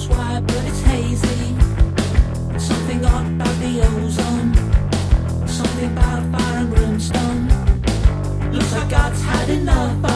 knows why, but it's hazy. Something odd about the ozone, something about fire and brimstone. Looks like God's had enough